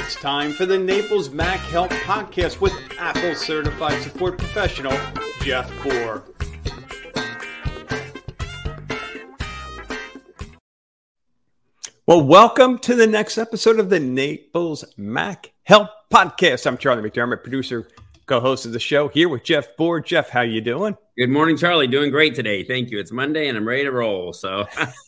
It's time for the Naples Mac Help Podcast with Apple Certified Support Professional, Jeff Bohr. Well, welcome to the next episode of the Naples Mac Help Podcast. I'm Charlie McDermott, producer, co-host of the show, here with Jeff Bohr. Jeff, how you doing? Good morning, Charlie. Doing great today. Thank you. It's Monday and I'm ready to roll. So,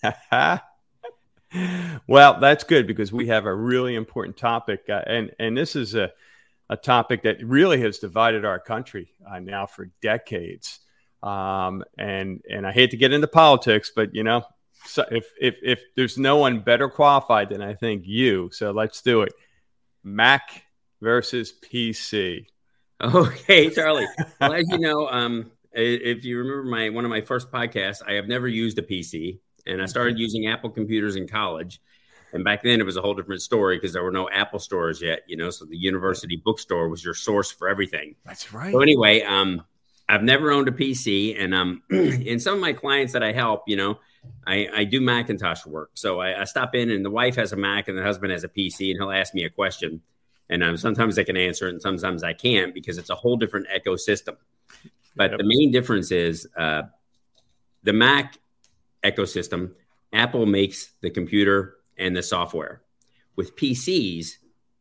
well, that's good because we have a really important topic, and this is a topic that really has divided our country now for decades. And I hate to get into politics, but you know, so if there's no one better qualified than I think you, so let's do it. Mac versus PC. Okay, Charlie. Well, as you know, if you remember one of my first podcasts, I have never used a PC, and I started using Apple computers in college. And back then, it was a whole different story because there were no Apple stores yet, you know. So the university bookstore was your source for everything. That's right. So anyway, I've never owned a PC, and in some of my clients that I help, you know, I do Macintosh work. So I stop in, and the wife has a Mac, and the husband has a PC, and he'll ask me a question. And sometimes I can answer it, and sometimes I can't because it's a whole different ecosystem. But The main difference is the Mac ecosystem, Apple makes the computer and the software. With PCs,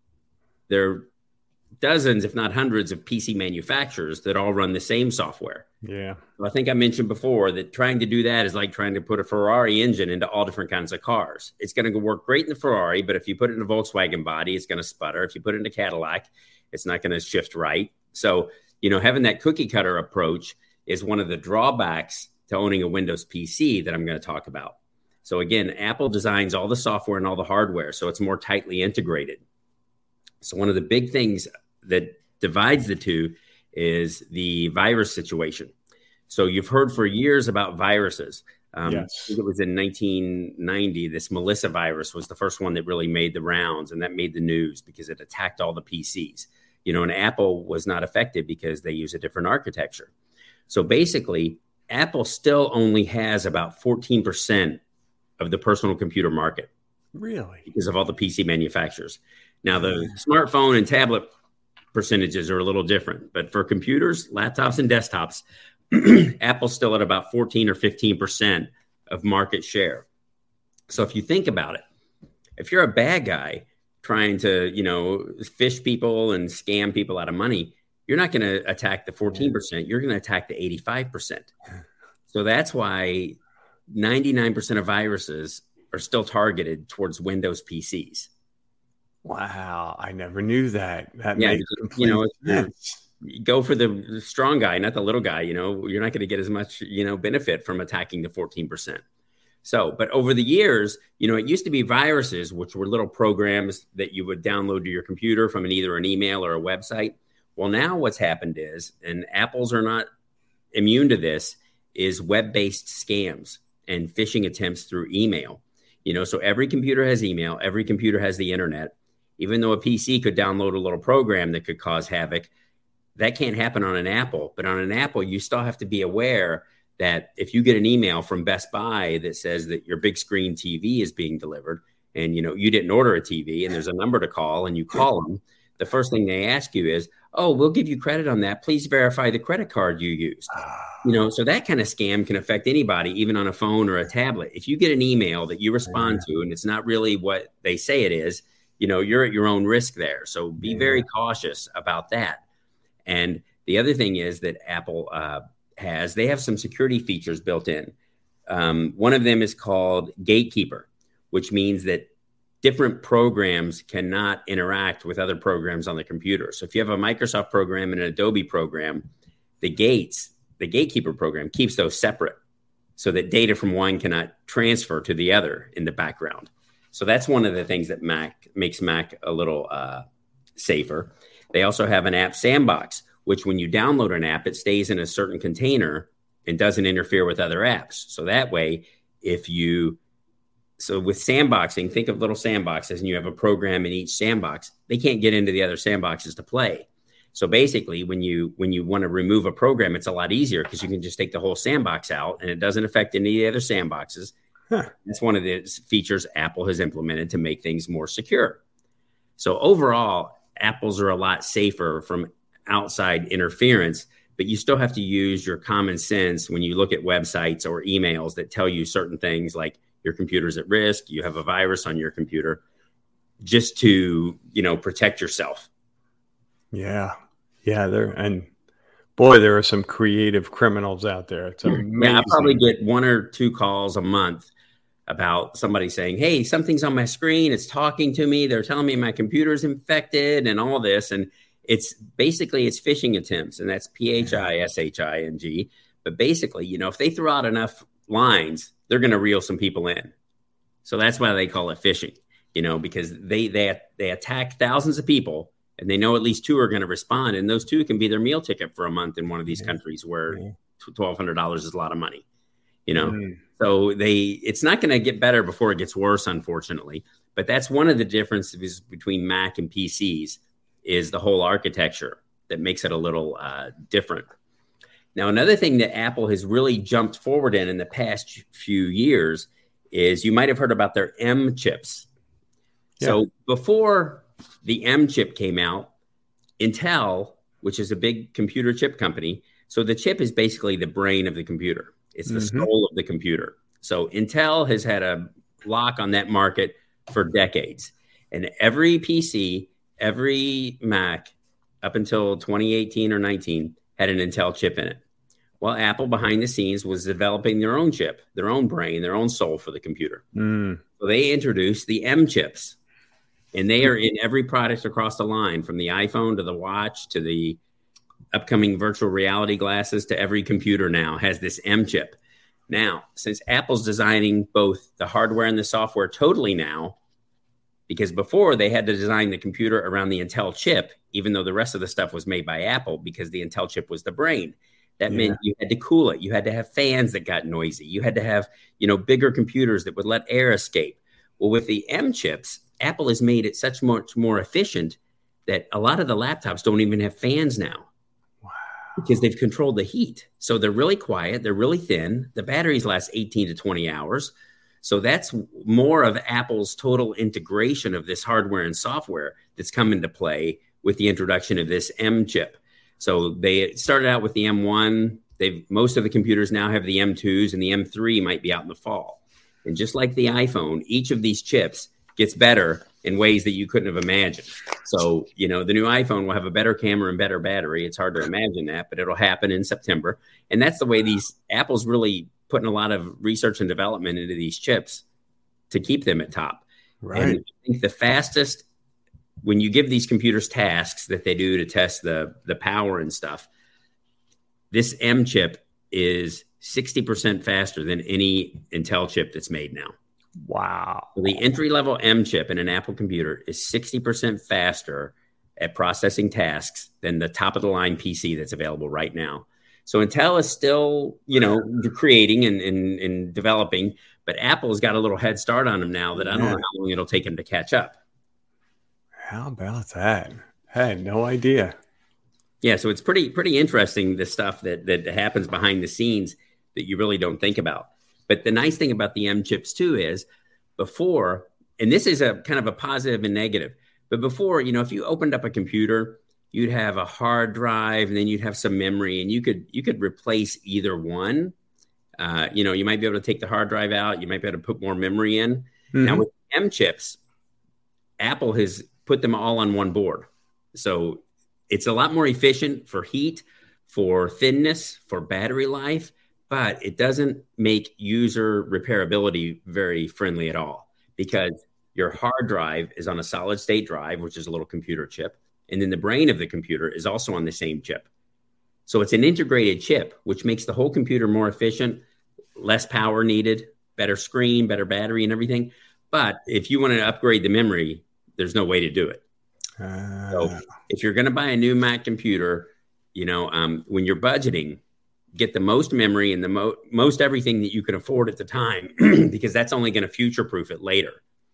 there are dozens, if not hundreds, of PC manufacturers that all run the same software. Yeah. So I think I mentioned before that trying to do that is like trying to put a Ferrari engine into all different kinds of cars. It's going to work great in the Ferrari, but if you put it in a Volkswagen body, it's going to sputter. If you put it in a Cadillac, it's not going to shift right. So, you know, having that cookie cutter approach is one of the drawbacks to owning a Windows PC that I'm going to talk about. So again, Apple designs all the software and all the hardware, so it's more tightly integrated. So one of the big things that divides the two is the virus situation. So you've heard for years about viruses. Yes. I think it was in 1990, this Melissa virus was the first one that really made the rounds, and that made the news because it attacked all the PCs. You know, and Apple was not affected because they use a different architecture. So basically, Apple still only has about 14% of the personal computer market. Really? Because of all the PC manufacturers. Now, the smartphone and tablet percentages are a little different, but for computers, laptops, and desktops, Apple's still at about 14 or 15% of market share. So if you think about it, if you're a bad guy trying to, you know, fish people and scam people out of money, you're not going to attack the 14%. You're going to attack the 85%. So that's why 99% of viruses are still targeted towards Windows PCs. Wow, I never knew that. That makes complete sense. Go for the strong guy, not the little guy. You know, you're not going to get as much, you know, benefit from attacking the 14%. So, but over the years, you know, it used to be viruses, which were little programs that you would download to your computer from either an email or a website. Well, now what's happened is, and Apples are not immune to this, is web-based scams and phishing attempts through email. You know, so every computer has email, every computer has the internet. Even though a PC could download a little program that could cause havoc, that can't happen on an Apple. But on an Apple, you still have to be aware that if you get an email from Best Buy that says that your big screen TV is being delivered and, you know, you didn't order a TV and there's a number to call and you call them, the first thing they ask you is, oh, we'll give you credit on that. Please verify the credit card you used. You know, so that kind of scam can affect anybody, even on a phone or a tablet. If you get an email that you respond to and it's not really what they say it is, you know, you're at your own risk there. So be very cautious about that. And the other thing is that Apple they have some security features built in. One of them is called Gatekeeper, which means that different programs cannot interact with other programs on the computer. So if you have a Microsoft program and an Adobe program, the Gatekeeper program keeps those separate so that data from one cannot transfer to the other in the background. So that's one of the things that makes Mac a little safer. They also have an app sandbox, which when you download an app, it stays in a certain container and doesn't interfere with other apps. So that way, so with sandboxing, think of little sandboxes and you have a program in each sandbox, they can't get into the other sandboxes to play. So basically, when you want to remove a program, it's a lot easier because you can just take the whole sandbox out and it doesn't affect any of the other sandboxes. That's one of the features Apple has implemented to make things more secure. So overall, Apples are a lot safer from outside interference, but you still have to use your common sense when you look at websites or emails that tell you certain things like your computer's at risk, you have a virus on your computer, just to, protect yourself. Yeah. And boy, there are some creative criminals out there. It's amazing. Yeah, I probably get 1 or 2 calls a month about somebody saying, hey, something's on my screen. It's talking to me. They're telling me my computer's infected and all this. And it's phishing attempts, and that's phishing. But basically, if they throw out enough lines, they're going to reel some people in. So that's why they call it phishing, because they attack thousands of people, and they know at least 2 are going to respond. And those 2 can be their meal ticket for a month in one of these countries where $1,200 is a lot of money, So it's not going to get better before it gets worse, unfortunately. But that's one of the differences between Mac and PCs, is the whole architecture that makes it a little different. Now, another thing that Apple has really jumped forward in the past few years is, you might have heard about their M chips. Yeah. So before the M chip came out, Intel, which is a big computer chip company, so the chip is basically the brain of the computer. It's the soul of the computer. So Intel has had a lock on that market for decades. And every PC, every Mac up until 2018 or 19 had an Intel chip in it. Well, Apple behind the scenes was developing their own chip, their own brain, their own soul for the computer. So they introduced the M chips, and they are in every product across the line, from the iPhone to the watch to the upcoming virtual reality glasses to every computer now has this M chip. Now, since Apple's designing both the hardware and the software totally now, because before they had to design the computer around the Intel chip, even though the rest of the stuff was made by Apple, because the Intel chip was the brain. That meant you had to cool it. You had to have fans that got noisy. You had to have, bigger computers that would let air escape. Well, with the M chips, Apple has made it such much more efficient that a lot of the laptops don't even have fans now. Wow. Because they've controlled the heat. So they're really quiet. They're really thin. The batteries last 18 to 20 hours. So that's more of Apple's total integration of this hardware and software that's come into play with the introduction of this M chip. So they started out with the M1. Most of the computers now have the M2s, and the M3 might be out in the fall. And just like the iPhone, each of these chips gets better in ways that you couldn't have imagined. So, the new iPhone will have a better camera and better battery. It's hard to imagine that, but it'll happen in September. And that's the way Apple's really putting a lot of research and development into these chips to keep them at top. Right. And I think the fastest, when you give these computers tasks that they do to test the power and stuff, this M chip is 60% faster than any Intel chip that's made now. Wow. So the entry-level M chip in an Apple computer is 60% faster at processing tasks than the top-of-the-line PC that's available right now. So Intel is still, creating and developing, but Apple's got a little head start on them now that I don't know how long it'll take them to catch up. How about that? I had no idea. Yeah, so it's pretty interesting, the stuff that happens behind the scenes that you really don't think about. But the nice thing about the M chips too is, before, and this is a kind of a positive and negative, but before, if you opened up a computer, you'd have a hard drive, and then you'd have some memory, and you could replace either one. You might be able to take the hard drive out. You might be able to put more memory in. Mm-hmm. Now with M chips, Apple has put them all on one board. So it's a lot more efficient for heat, for thinness, for battery life, but it doesn't make user repairability very friendly at all, because your hard drive is on a solid state drive, which is a little computer chip. And then the brain of the computer is also on the same chip. So it's an integrated chip, which makes the whole computer more efficient, less power needed, better screen, better battery and everything. But if you want to upgrade the memory, there's no way to do it. So if you're going to buy a new Mac computer, when you're budgeting, get the most memory and the most everything that you can afford at the time, because that's only going to future-proof it later.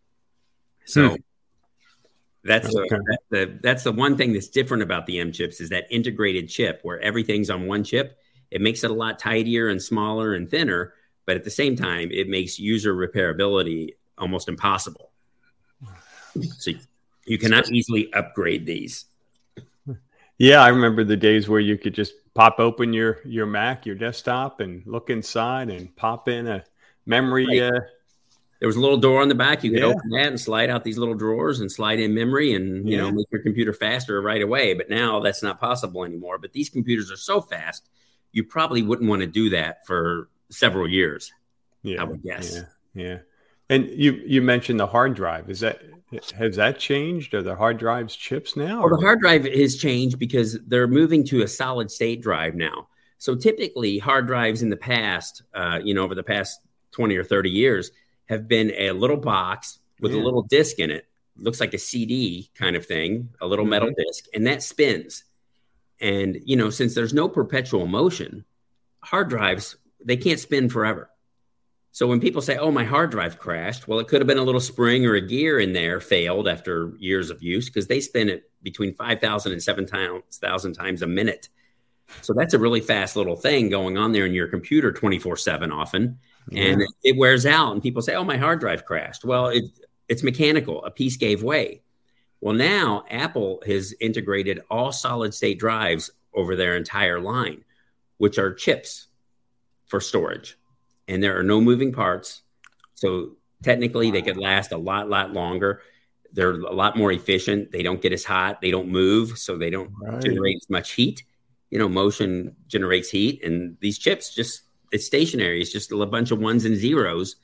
So that's the one thing that's different about the M chips, is that integrated chip where everything's on one chip. It makes it a lot tidier and smaller and thinner, but at the same time, it makes user repairability almost impossible. So You cannot easily upgrade these. Yeah, I remember the days where you could just pop open your Mac, your desktop, and look inside and pop in a memory. Right. There was a little door on the back. You could Yeah. open that and slide out these little drawers and slide in memory and, you know, make your computer faster right away. But now that's not possible anymore. But these computers are so fast, you probably wouldn't want to do that for several years, I would guess. Yeah. And you mentioned the hard drive. Has that changed? Are the hard drives chips now? Well, the hard drive has changed because they're moving to a solid state drive now. So typically hard drives in the past, over the past 20 or 30 years, have been a little box with a little disc in it. Looks like a CD kind of thing, a little metal disc, and that spins. And, since there's no perpetual motion, hard drives, they can't spin forever. So when people say, oh, my hard drive crashed, well, it could have been a little spring or a gear in there failed after years of use because they spin it between 5,000 and 7,000 times a minute. So that's a really fast little thing going on there in your computer 24/7 often. And it wears out and people say, oh, my hard drive crashed. Well, it's mechanical. A piece gave way. Well, now Apple has integrated all solid state drives over their entire line, which are chips for storage. And there are no moving parts. So technically they could last a lot longer. They're a lot more efficient. They don't get as hot. They don't move. So they don't generate as much heat. Motion generates heat. And these chips it's stationary. It's just a bunch of ones and zeros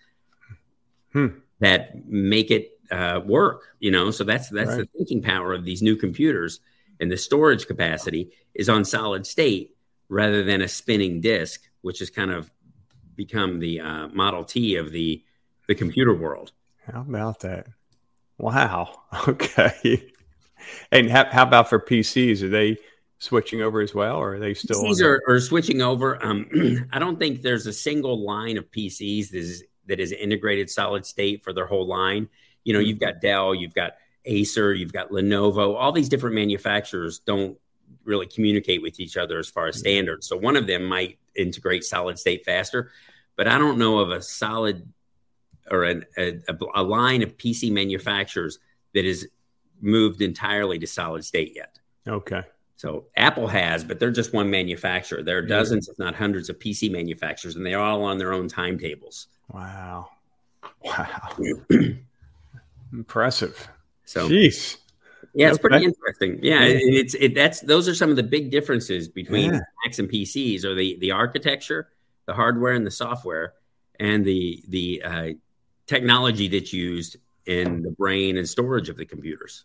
that make it work, So that's the thinking power of these new computers. And the storage capacity is on solid state rather than a spinning disk, which has kind of become the Model T of the computer world. How about that? Wow. Okay. And how about for PCs? Are they switching over as well, or are they still? PCs are switching over. I don't think there's a single line of PCs that is integrated solid state for their whole line. You've got Dell, you've got Acer, you've got Lenovo. All these different manufacturers don't really communicate with each other as far as standards. So one of them might integrate solid state faster, but I don't know of a solid or a line of PC manufacturers that is moved entirely to solid state yet. Okay. So Apple has, but they're just one manufacturer. There are dozens, if not hundreds, of PC manufacturers, and they're all on their own timetables. Wow. Impressive. So, jeez. Yeah, it's pretty interesting. Yeah, those are some of the big differences between Macs and PCs, or the architecture, the hardware, and the software, and the technology that's used in the brain and storage of the computers.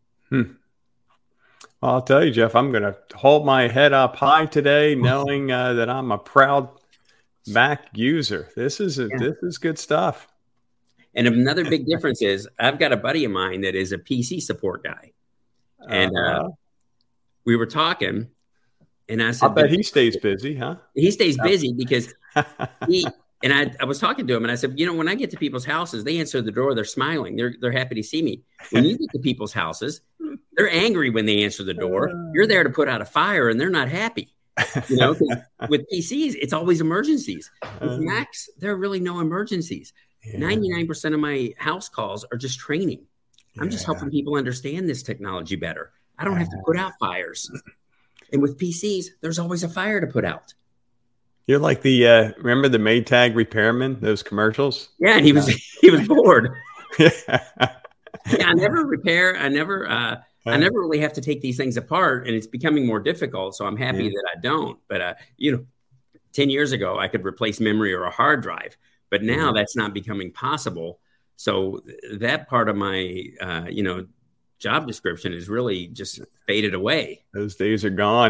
Well, I'll tell you, Jeff, I'm going to hold my head up high today, knowing that I'm a proud Mac user. This is good stuff. And another big difference is I've got a buddy of mine that is a PC support guy, and we were talking, and I said, "I bet he stays busy, huh?" He stays busy because I was talking to him, and I said, when I get to people's houses, they answer the door, they're smiling, they're happy to see me. When you get to people's houses, they're angry when they answer the door. You're there to put out a fire, and they're not happy. With PCs, it's always emergencies. With Macs, there are really no emergencies. 99% of my house calls are just training. I'm just helping people understand this technology better. I don't have to put out fires. And with PCs, there's always a fire to put out. You're like remember the Maytag repairman, those commercials? Yeah, and he was bored. I never repair. I never really have to take these things apart, and it's becoming more difficult. So I'm happy that I don't. But 10 years ago, I could replace memory or a hard drive, but now that's not becoming possible. So that part of my job description is really just faded away. Those days are gone.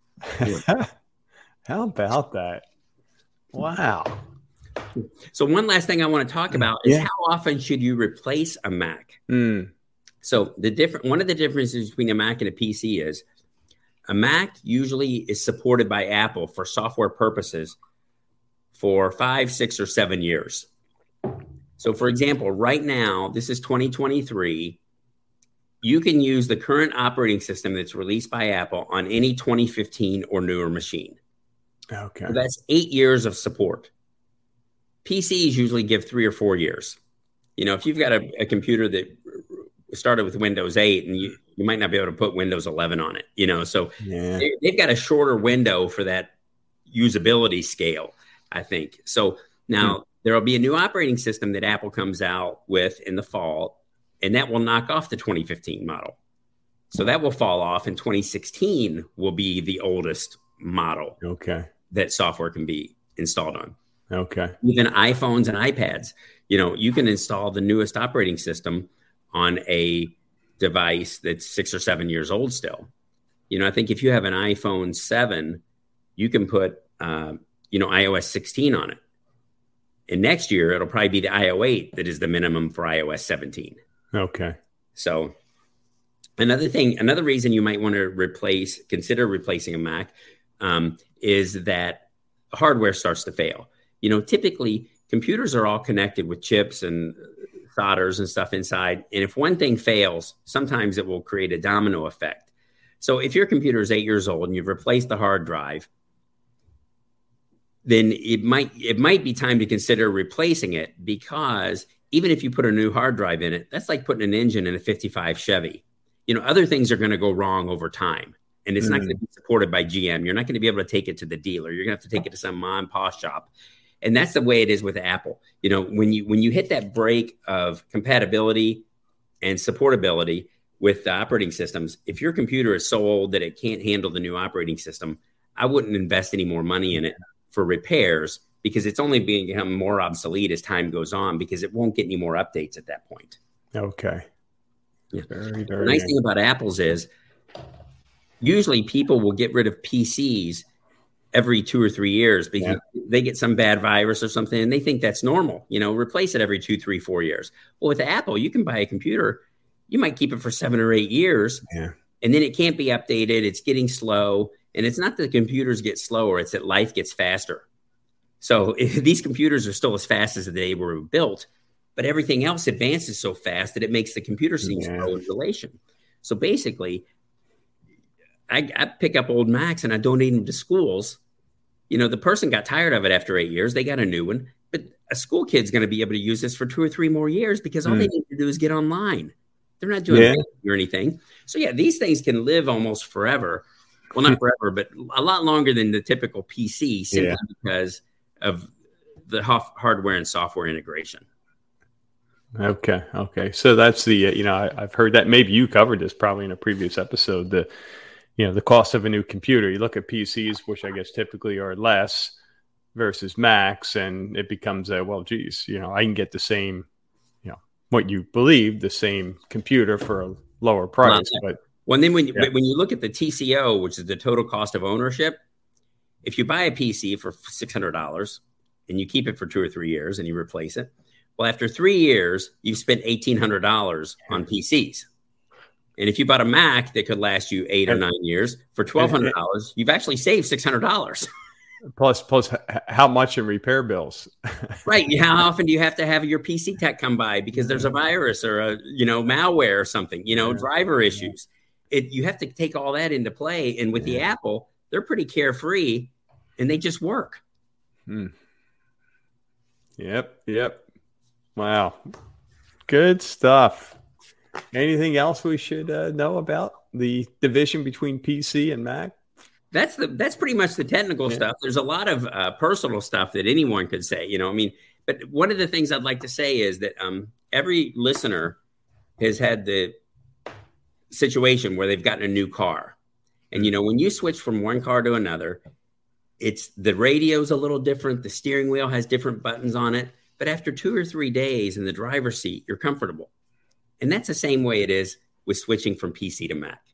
How about that? Wow. So one last thing I want to talk about is how often should you replace a Mac? So one of the differences between a Mac and a PC is a Mac usually is supported by Apple for software purposes for 5, 6, or 7 years. So for example, right now, this is 2023. You can use the current operating system that's released by Apple on any 2015 or newer machine. Okay. So that's 8 years of support. PCs usually give 3 or 4 years. If you've got a computer that started with Windows 8, and you might not be able to put Windows 11 on it, so they've got a shorter window for that usability scale, I think. So now there will be a new operating system that Apple comes out with in the fall, and that will knock off the 2015 model. So that will fall off, and 2016 will be the oldest model that software can be installed on. Even iPhones and iPads, you can install the newest operating system on a device that's 6 or 7 years old still. I think if you have an iPhone 7, you can put, iOS 16 on it. And next year, it'll probably be the iOS 8 that is the minimum for iOS 17. So another reason you might want to consider replacing a Mac is that hardware starts to fail. Typically computers are all connected with chips and solders and stuff inside. And if one thing fails, sometimes it will create a domino effect. So if your computer is 8 years old and you've replaced the hard drive, then it might be time to consider replacing it, because even if you put a new hard drive in it, that's like putting an engine in a 55 Chevy. Other things are going to go wrong over time, and it's not going to be supported by GM. You're not going to be able to take it to the dealer. You're going to have to take it to some mom and pop shop. And that's the way it is with Apple. When you hit that break of compatibility and supportability with the operating systems, if your computer is so old that it can't handle the new operating system, I wouldn't invest any more money in it for repairs, because it's only become more obsolete as time goes on, because it won't get any more updates at that point. Very, very the nice thing about Apple's is usually people will get rid of PCs every 2 or 3 years because they get some bad virus or something, and they think that's normal. Replace it every 2, 3, 4 years. Well, with Apple, you can buy a computer, you might keep it for 7 or 8 years, and then it can't be updated. It's getting slow. And it's not that the computers get slower, it's that life gets faster. So these computers are still as fast as they were built, but everything else advances so fast that it makes the computer seem slow in relation. So basically, I pick up old Macs and I donate them to schools. The person got tired of it after 8 years. They got a new one. But a school kid's going to be able to use this for 2 or 3 more years, because all they need to do is get online. They're not doing anything or anything. So these things can live almost forever. Well, not forever, but a lot longer than the typical PC, simply because of the hardware and software integration. Okay. So that's the, I've heard that. Maybe you covered this probably in a previous episode. The cost of a new computer. You look at PCs, which I guess typically are less, versus Macs, and it becomes I can get the same, what you believe, the same computer for a lower price, Well, and then when you look at the TCO, which is the total cost of ownership, if you buy a PC for $600 and you keep it for 2 or 3 years and you replace it, well, after 3 years, you've spent $1,800 on PCs. And if you bought a Mac that could last you 8 or 9 years for $1,200, you've actually saved $600. Plus, how much in repair bills? Right. How often do you have to have your PC tech come by because there's a virus or a malware or something? Driver issues. You have to take all that into play. And with the Apple, they're pretty carefree, and they just work. Yep. Wow. Good stuff. Anything else we should know about the division between PC and Mac? That's pretty much the technical stuff. There's a lot of personal stuff that anyone could say, but one of the things I'd like to say is that every listener has had the situation where they've gotten a new car. And, when you switch from one car to another, it's the radio's a little different. The steering wheel has different buttons on it. But after 2 or 3 days in the driver's seat, you're comfortable. And that's the same way it is with switching from PC to Mac.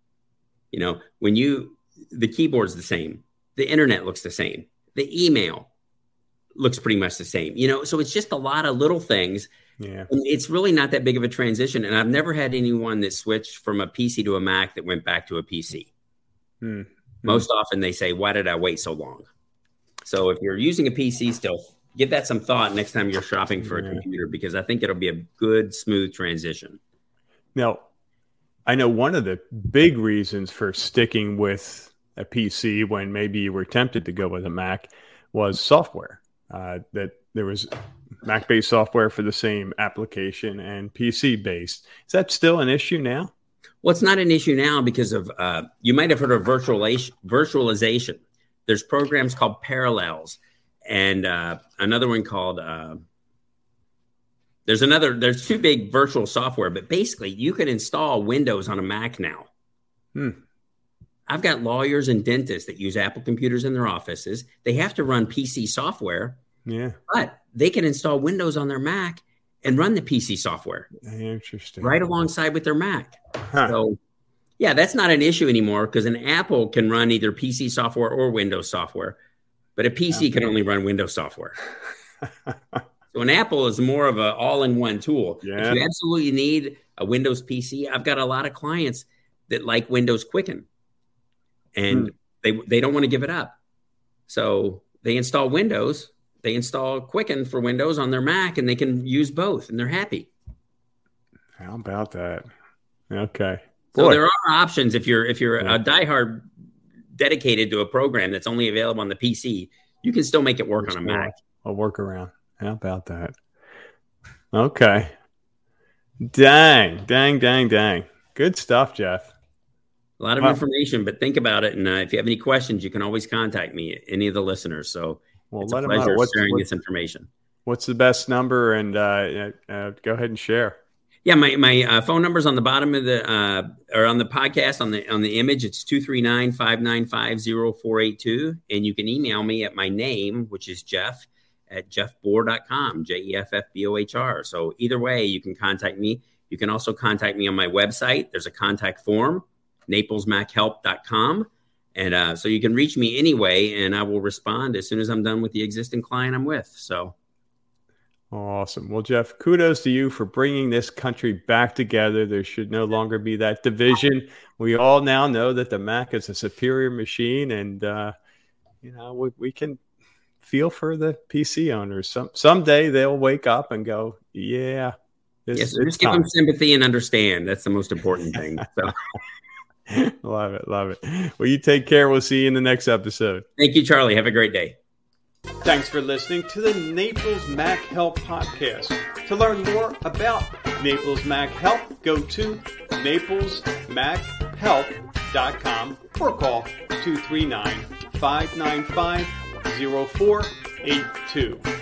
The keyboard's the same. The internet looks the same. The email looks pretty much the same. So it's just a lot of little things. Yeah. And it's really not that big of a transition. And I've never had anyone that switched from a PC to a Mac that went back to a PC. Most often they say, why did I wait so long? So if you're using a PC still, give that some thought next time you're shopping for a computer, because I think it'll be a good, smooth transition. Now, I know one of the big reasons for sticking with a PC when maybe you were tempted to go with a Mac was software. That there was Mac-based software for the same application and PC-based. Is that still an issue now? Well, it's not an issue now because of, you might have heard of virtualization. There's programs called Parallels and another one called, there's two big virtual software, but basically you can install Windows on a Mac now. I've got lawyers and dentists that use Apple computers in their offices. They have to run PC software, but they can install Windows on their Mac and run the PC software. Interesting. Right alongside with their Mac. So, yeah, that's not an issue anymore because an Apple can run either PC software or Windows software, but a PC can only run Windows software. So an Apple is more of an all-in-one tool. If you absolutely need a Windows PC, I've got a lot of clients that like Windows Quicken, and they don't want to give it up. So they install Windows. They install Quicken for Windows on their Mac, and they can use both, and they're happy. How about that? Okay. So there are options if you're a diehard dedicated to a program that's only available on the PC. You can still make it work on a Mac. A workaround. How about that? Okay. Dang. Good stuff, Jeff. A lot of information, but think about it. And if you have any questions, you can always contact me, any of the listeners. So it's a pleasure sharing this information. What's the best number? And go ahead and share. Yeah, my phone number is on the bottom of the or on the podcast on the image. It's 239-595-0482, and you can email me at my name, which is Jeff at jeffbohr.com, JEFFBOHR. So either way, you can contact me. You can also contact me on my website. There's a contact form, NaplesMacHelp.com. And so you can reach me anyway, and I will respond as soon as I'm done with the existing client I'm with. So. Awesome. Well, Jeff, kudos to you for bringing this country back together. There should no longer be that division. We all now know that the Mac is a superior machine, and we can feel for the PC owners. Someday they'll wake up and go, "Yeah, just give them sympathy and understand. That's the most important thing." So. Love it. Well, you take care. We'll see you in the next episode. Thank you, Charlie. Have a great day. Thanks for listening to the Naples Mac Help podcast. To learn more about Naples Mac Help, go to naplesmachelp.com or call 239-595-0482.